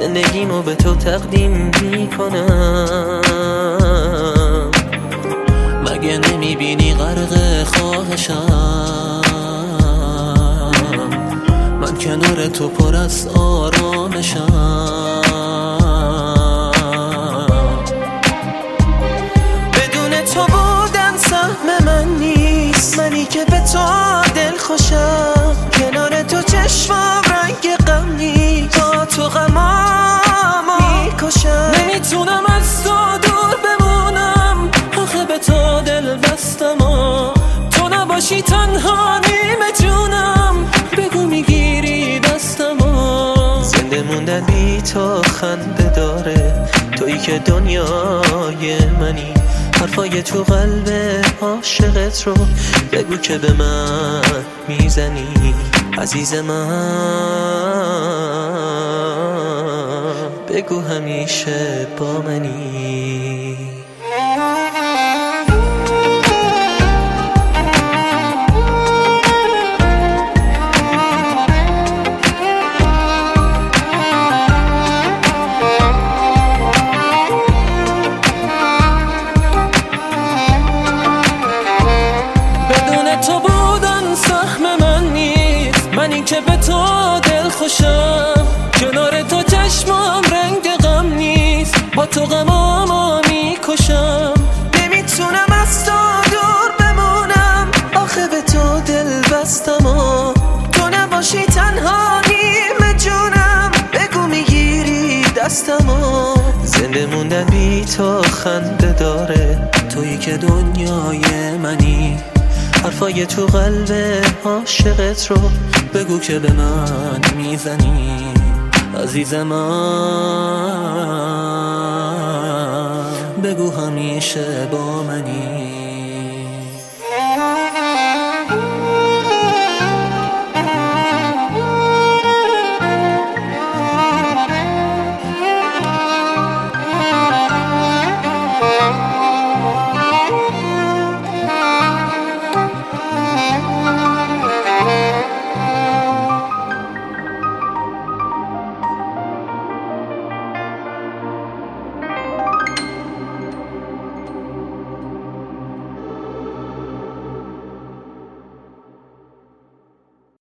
زندگیمو به تو تقدیم میکنم. مگه نمیبینی غرق خواهشم؟ من کنار تو پر از آرامشم. بدون تو بودن سهم من نیست، منی که به تو دل خوشم. کنار تو چشمم رنگ غم نیست، با تو غمامو میکشم. نمیتونم از تو دور بمونم، آخه به تو دل بستم. تو نباشی تنها نیمه جونم، بگو میگیری دستم. زنده موندن بی تو خنده داره، تویی که دنیای منی. حرفای تو قلب عاشقت رو بگو که به من میزنی. عزیز من بگو همیشه با منی. تو بودن سهم من نیست، منی که به تو دل خوشم. کنار تو چشمم رنگ غم نیست، با تو غمامو میکشم. نمیتونم از تو دور بمونم، آخه به تو دل بستم. تو نباشی تنها نیمه جونم، بگو میگیری دستم. زنده موندن بی تو خنده داره، تویی که دنیای منی. حرفای تو قلب عاشقت رو بگو که به من میزنی. عزیز من بگو همیشه با منی.